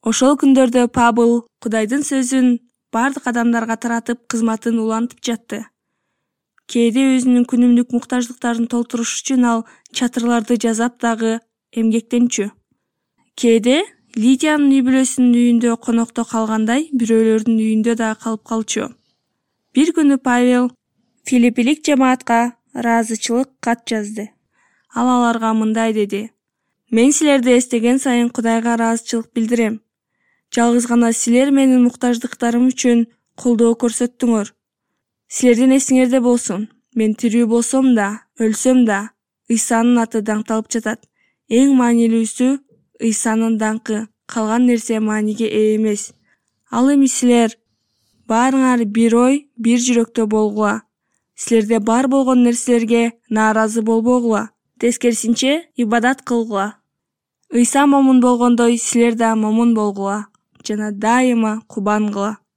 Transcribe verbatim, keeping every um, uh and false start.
Ошол күндөрдө Пабыл Кудайдын сөзүн бардык адамдарга таратып, кызматын улантып жатты. Кээде өзүнүн күнүмдүк муктаждыктарын толтуруш үчүн ал чатырларды жасап дагы эмгектенчү. Кээде Лидиянын үй-бүлөсүнүн үйүндө конокто калгандай, бирөөлөрдүн үйүндө да калып калчу. Бир күнү Павел Филиппилик жамаатка ыраазычылык кат жазды. Ал аларга мындай деди: «Мен силерди эстеген сайын Кудайга ыраазычылык билдирем. Жалгыз гана силер менин муктаждыктарым үчүн колдоо көрсөттүңөр. Силердин эсиңерде болсун, мен тирүү болсом да, өлсөм да, Ыйсанын аты даңкталып жатат. Эң маанилүүсү Ыйсанын даңкы, калган нерсе мааниге ээ эмес. Ал эми силер баарыңар бир ой, бир жүрөктө болгула. Силерде бар болгон нерселерге нааразы болбогула. Тескерисинче, ибадат кылгыла. Ыйса момун болгондой, силер да момун болгула жана дайыма кубангыла».